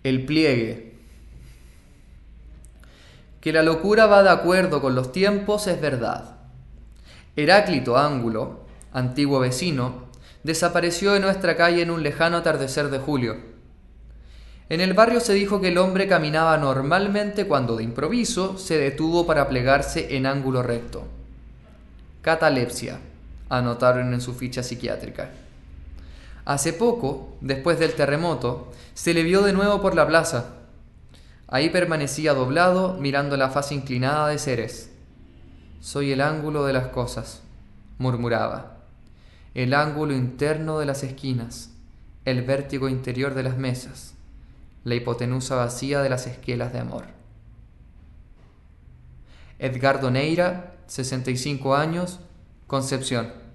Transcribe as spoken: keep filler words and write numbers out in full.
El pliegue. Que la locura va de acuerdo con los tiempos es verdad. Heráclito Ángulo, antiguo vecino, desapareció de nuestra calle en un lejano atardecer de julio. En el barrio se dijo que el hombre caminaba normalmente cuando de improviso se detuvo para plegarse en ángulo recto. Catalepsia, anotaron en su ficha psiquiátrica. Hace poco, después del terremoto, se le vio de nuevo por la plaza. Ahí permanecía doblado, mirando la faz inclinada de Ceres. Soy el ángulo de las cosas, murmuraba. El ángulo interno de las esquinas, el vértigo interior de las mesas, la hipotenusa vacía de las esquelas de amor. Edgardo Neira, sesenta y cinco años, Concepción.